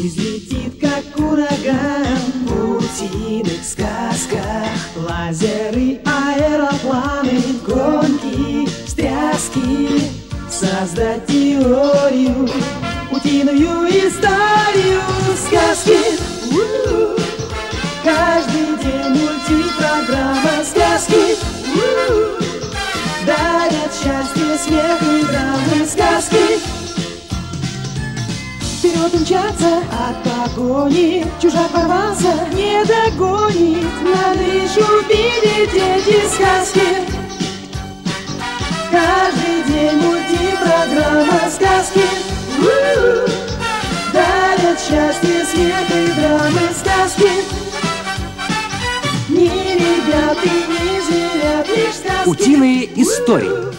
Излетит, как ураган, в утиных сказках. Лазеры, аэропланы, гонки, встряски. Создать теорию, утиную историю. Сказки, каждый день мультипрограмма. Сказки, дарят счастье, смех и драмы. Сказки, вперед умчаться от погони. Чужак ворвался, не догонит. Надо лишь увидеть эти сказки. Каждый день мультипрограмма. Сказки, дарят счастье, смех и драмы. Сказки, ни ребят и ни зверят, лишь сказки. Утиные истории.